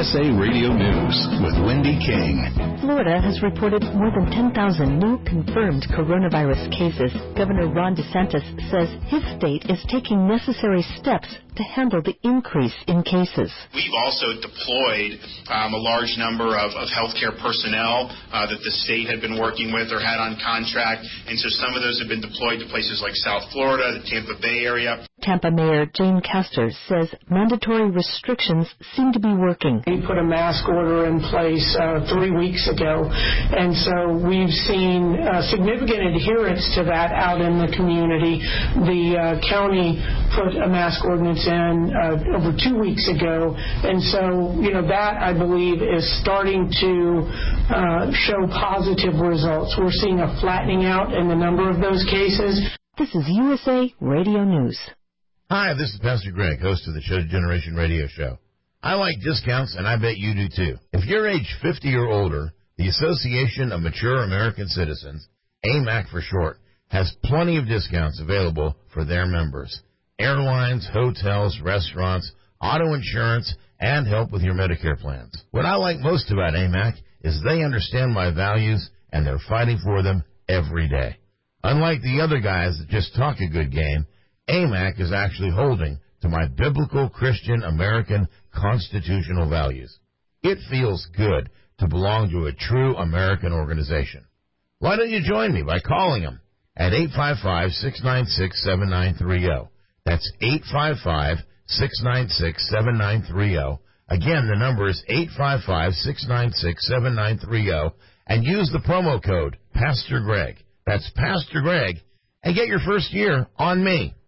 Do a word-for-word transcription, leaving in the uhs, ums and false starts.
S A Radio News with Wendy King. Florida has reported more than ten thousand new confirmed coronavirus cases. Governor Ron DeSantis says his state is taking necessary steps to handle the increase in cases. We've also deployed um, a large number of, of healthcare personnel uh, that the state had been working with or had on contract, and so some of those have been deployed to places like South Florida, the Tampa Bay area. Tampa Mayor Jane Castor says mandatory restrictions seem to be working. We put a mask order in place uh, three weeks ago, and so we've seen uh, significant adherence to that out in the community. The uh, county put a mask ordinance in uh, over two weeks ago, and so, you know, that, I believe, is starting to uh, show positive results. We're seeing a flattening out in the number of those cases. This is U S A Radio News. Hi, this is Pastor Greg, host of the Show Generation Radio Show. I like discounts, and I bet you do too. If you're age fifty or older, the Association of Mature American Citizens, A M A C for short, has plenty of discounts available for their members. Airlines, hotels, restaurants, auto insurance, and help with your Medicare plans. What I like most about A M A C is they understand my values, and they're fighting for them every day. Unlike the other guys that just talk a good game, A M A C is actually holding to my biblical Christian American constitutional values. It feels good to belong to a true American organization. Why don't you join me by calling them at eight five five, six nine six, seven nine three zero. That's eight five five, six nine six, seven nine three zero. Again, the number is eight five five, six nine six, seven nine three zero, and use the promo code Pastor Greg. That's Pastor Greg, and get your first year on me.